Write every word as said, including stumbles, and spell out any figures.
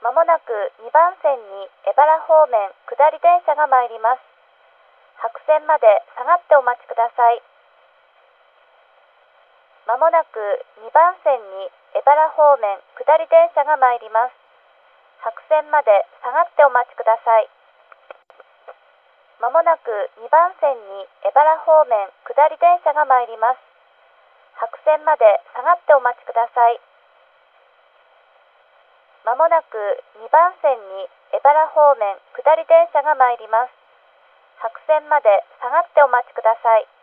まもなくにばん線に江原方面下り電車が参ります。白線まで下がってお待ちください。まもなくにばん線に江原方面下り電車が参ります。白線まで下がってお待ちください。まもなくにばん線に江原方面下り電車が参ります。白線まで下がってお待ちください。まもなくにばん線に江原方面下り電車が参ります。白線まで下がってお待ちください。